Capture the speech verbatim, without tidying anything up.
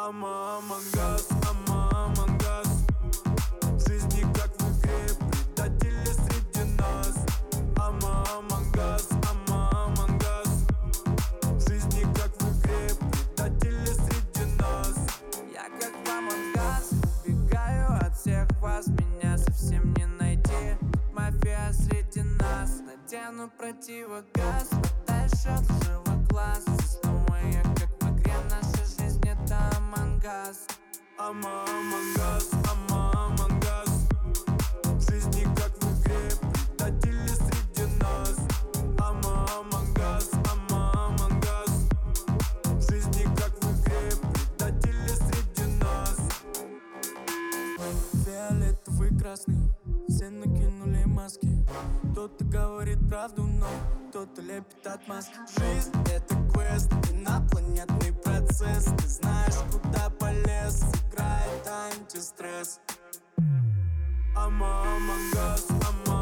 Ама Амангас, Ама Амангас. В жизни как в игре, предатели среди нас. Ама Амангас, Ама Амангас. В жизни как в игре, предатели среди нас. Я как Амангас, убегаю от всех вас. Меня совсем не найти, тут мафия среди нас. Надену противогаз, подальше от лживых глаз. Снова я как в игре, наша жизнь это Амангас. Ама Амангас, Ама Амангас. В жизни как в игре, предатели среди нас. Ама Амангас, Ама Амангас. В жизни как в игре, предатели среди нас. Фиолетовый, красный, все накинули маски. Кто-то говорит правду, но кто-то лепит отмазки. Жизнь — это квест, инопланетный процесс. Ты знаешь, куда полез, играет антистресс. Ама Амангас, Ама